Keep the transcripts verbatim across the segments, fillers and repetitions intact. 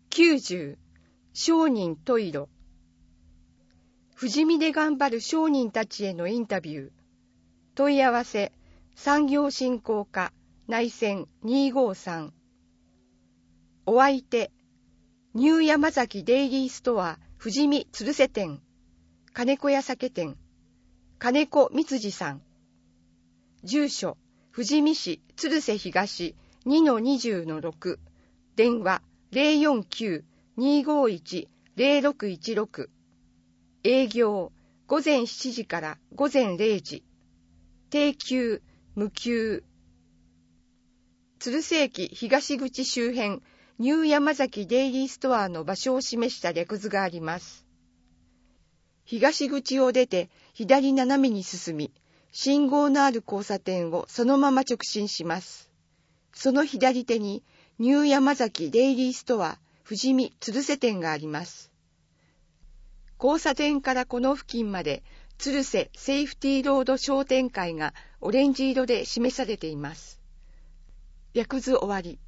きゅうじゅう商人トイロ。富士見で頑張る商人たちへのインタビュー。問い合わせ産業振興課内線にごさん。お相手ニュー山崎デイリーストア富士見鶴瀬店金子屋酒店金子光次さん。住所富士見市鶴瀬東 にのにじゅうのろく。電話 ゼロよんきゅう にーごーいち ゼロろくいちろく。営業午前しちじから午前れいじ。定休無休。鶴瀬駅東口周辺ニュー山崎デイリーストアの場所を示した略図があります。東口を出て左斜めに進み、信号のある交差点をそのまま直進します。その左手にニュー山崎デイリーストア富士見鶴瀬店があります。交差点からこの付近まで鶴瀬セーフティーロード商店会がオレンジ色で示されています。略図終わり。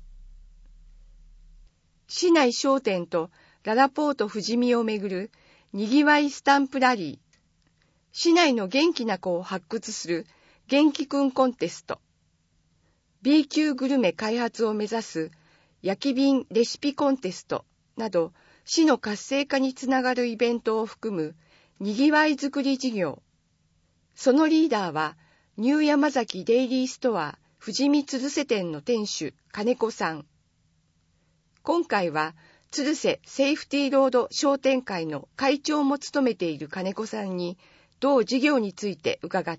市内商店とララポート富士見をめぐるにぎわいスタンプラリー。市内の元気な子を発掘する元気くんコンテスト。B 級グルメ開発を目指す焼き瓶レシピコンテストなど市の活性化につながるイベントを含むにぎわいづくり事業。そのリーダーはニュー山崎デイリーストア富士見鶴瀬店の店主金子さん。今回は鶴瀬セーフティーロード商店会の会長も務めている金子さんに同事業について伺った。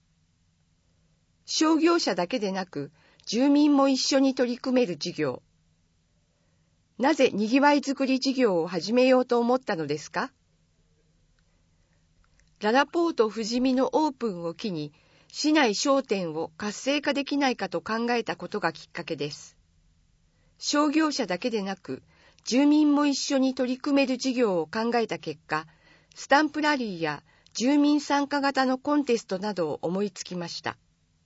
商業者だけでなく住民も一緒に取り組める事業。なぜにぎわいづくり事業を始めようと思ったのですか？ララポート富士見のオープンを機に市内商店を活性化できないかと考えたことがきっかけです。商業者だけでなく住民も一緒に取り組める事業を考えた結果、スタンプラリーや住民参加型のコンテストなどを思いつきました。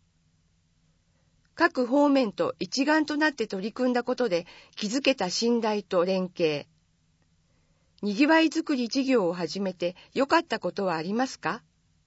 各方面と一丸となって取り組んだことで築けた信頼と連携。にぎわいづくり事業を始めて良かったことはありますか？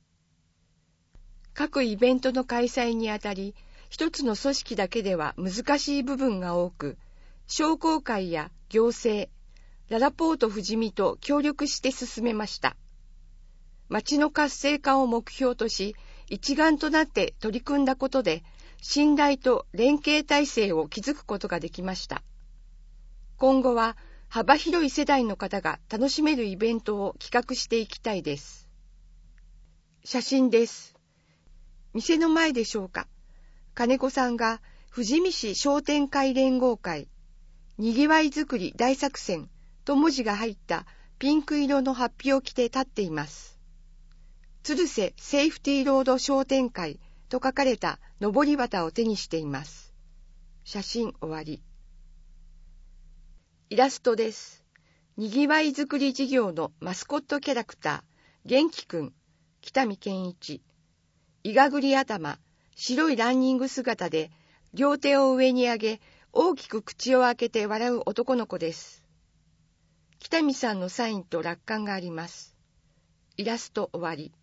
各イベントの開催にあたり、一つの組織だけでは難しい部分が多く、商工会や行政、ララポート富士見と協力して進めました。町の活性化を目標とし、一丸となって取り組んだことで、信頼と連携体制を築くことができました。今後は幅広い世代の方が楽しめるイベントを企画していきたいです。写真です。店の前でしょうか。金子さんが富士見市商店会連合会にぎわいづくり大作戦と文字が入ったピンク色の法被を着て立っています。鶴瀬セーフティーロード商店会と書かれた上り旗を手にしています。写真終わり。イラストです。にぎわいづくり事業のマスコットキャラクター、元気くん、北見健一。いがぐり頭、白いランニング姿で、両手を上に上げ、大きく口を開けて笑う男の子です。北見さんのサインと落款があります。イラスト終わり。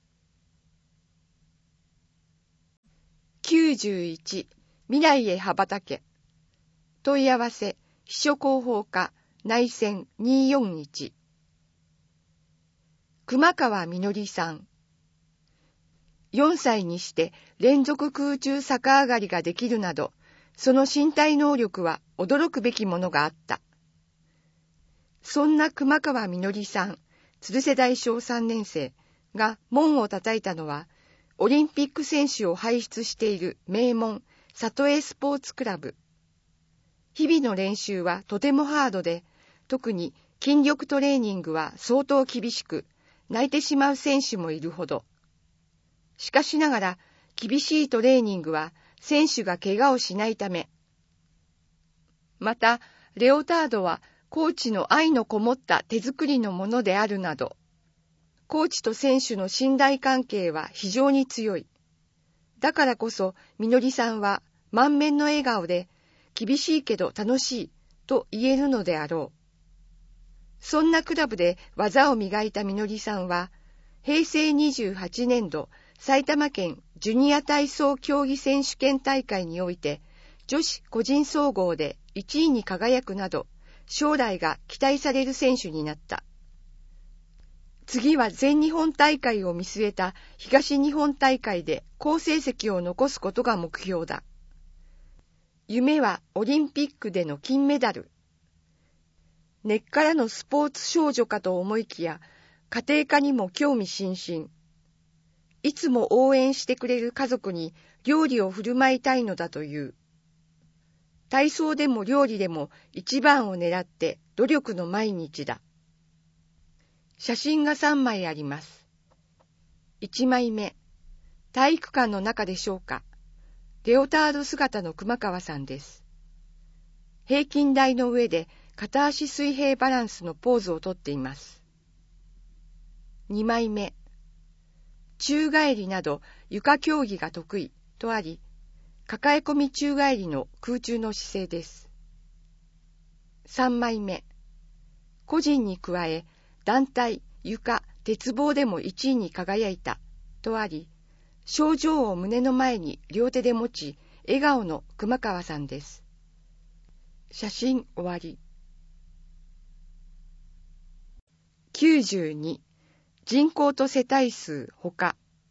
きゅうじゅういち未来へ羽ばたけ。問い合わせ秘書広報課内線にーよんいち。熊川みのりさん。よんさいにして連続空中逆上がりができるなど、その身体能力は驚くべきものがあった。そんな熊川みのりさん、鶴瀬大小さんねん生が門を叩いたのは、オリンピック選手を輩出している名門、里江スポーツクラブ。日々の練習はとてもハードで、特に筋力トレーニングは相当厳しく、泣いてしまう選手もいるほど。しかしながら、厳しいトレーニングは選手が怪我をしないため。また、レオタードはコーチの愛のこもった手作りのものであるなど、コーチと選手の信頼関係は非常に強い。だからこそ、みのりさんは満面の笑顔で、厳しいけど楽しいと言えるのであろう。 そんなクラブで技を磨いたみのりさんは、へいせいにじゅうはちねんど埼玉県ジュニア体操競技選手権大会において、女子個人総合でいちいに輝くなど、将来が期待される選手になった。次は全日本大会を見据えた東日本大会で好成績を残すことが目標だ。夢はオリンピックでの金メダル。根っからのスポーツ少女かと思いきや、家庭科にも興味津々。いつも応援してくれる家族に料理を振る舞いたいのだという。体操でも料理でも一番を狙って努力の毎日だ。写真がさんまいあります。いちまいめ、体育館の中でしょうか。レオタード姿の熊川さんです。平均台の上で片足水平バランスのポーズをとっています。にまいめ、宙返りなど床競技が得意とあり、抱え込み宙返りの空中の姿勢です。さんまいめ、個人に加え、団体、床、鉄棒でもいちいに輝いたとあり、賞状を胸の前に両手で持ち、笑顔の熊川さんです。写真終わり。きゅうじゅうに、人口と世帯数ほか。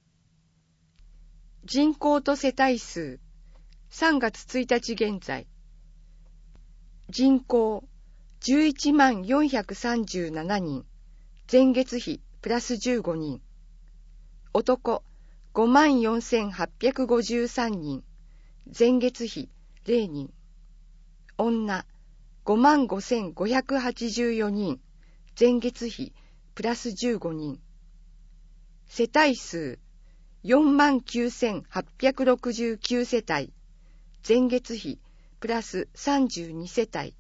人口と世帯数、さんがつついたち現在。人口、じゅういちまんよんひゃくさんじゅうななにん。前月比プラスじゅうごにん。男、ごまんよんせんはっぴゃくごじゅうさんにん。前月比れいにん。女、ごまんごせんごひゃくはちじゅうよにん。前月比プラスじゅうごにん。世帯数、よんまんきゅうせんはっぴゃくろくじゅうきゅうせたい。前月比プラスさんじゅうにせたい。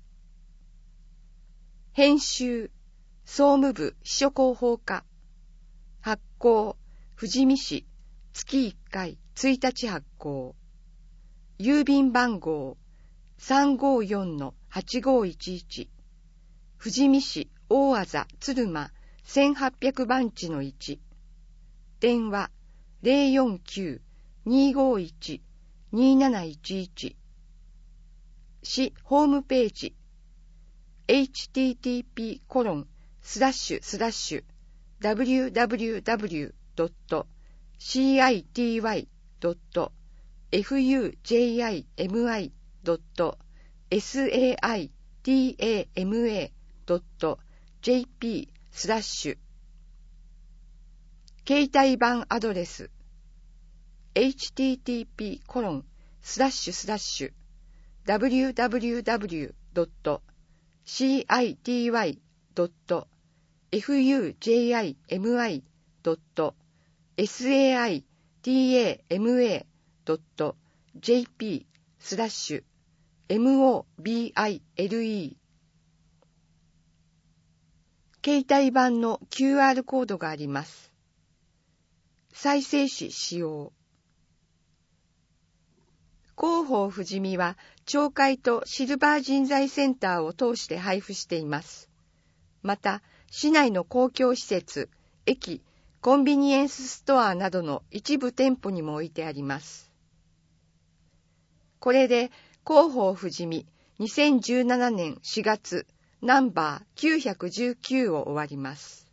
編集、総務部秘書広報課。発行、富士見市、月いっかい、ついたち発行。郵便番号、さんごよんのはちごいちいち。富士見市大字鶴間せんはっぴゃくばんちのいち。電話、ゼロよんきゅう にーごーいち にーなないちいち。市ホームページ、エイチティーティーピーコロンスラッシュスラッシュダブリューダブリューダブリュードットシーアイティーワイドットエフユージェイアイエムアイドットエスエーアイティーエーエムエードットジェーピースラッシュ携帯版アドレス エイチティーティーピーコロンスラッシュスラッシュダブリューダブリューダブリュードットシーアイティーワイドットエフユージェイアイエムアイドットエスエーアイティーエーエムエードットジェーピースラッシュエムオービーアイエルイー。携帯版の キューアール コードがあります。再生紙使用。広報富士見は町会とシルバー人材センターを通して配布しています。また、市内の公共施設、駅、コンビニエンスストアなどの一部店舗にも置いてあります。これで広報富士見にせんじゅうななねんしがつナンバーきゅうひゃくじゅうきゅうを終わります。